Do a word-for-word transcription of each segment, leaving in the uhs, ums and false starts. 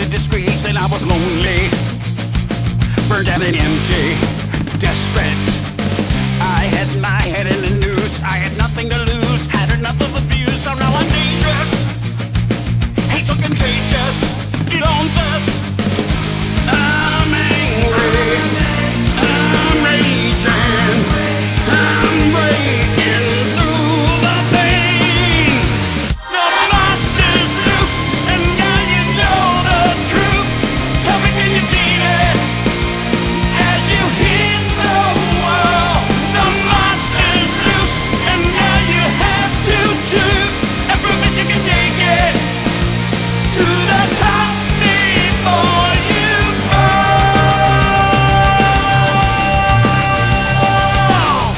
disgrace, and I was lonely, burned out and empty, desperate. I had my head in the news, I had nothing to lose, had enough of abuse, so now I'm dangerous. Hate so contagious, it owns us. I'm angry, I'm raging, I'm breaking through the pain. The monster's loose, and now you know the truth. Tell me, can you beat it as you hit the wall? The monster's loose, and now you have to choose and prove that you can take it to the top before you fall.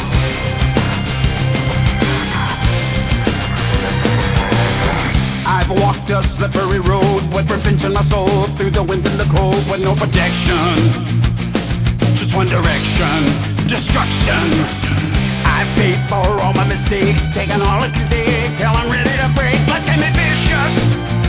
I've walked a slippery road with revenge in my soul, through the wind and the cold with no protection, just one direction, destruction. I've paid for all my mistakes, taken all it can take till I'm ready to break. Life can be vicious,